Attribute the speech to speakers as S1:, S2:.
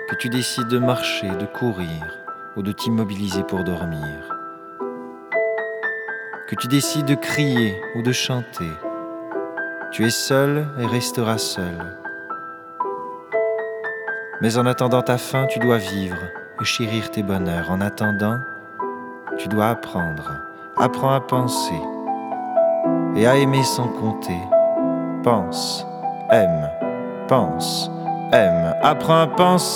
S1: que tu décides de marcher, de courir ou de t'immobiliser pour dormir, que tu décides de crier ou de chanter, tu es seul et resteras seul. Mais en attendant ta fin, tu dois vivre et chérir tes bonheurs. En attendant, tu dois apprendre. Apprends à penser et à aimer sans compter. Pense, aime, apprends à penser.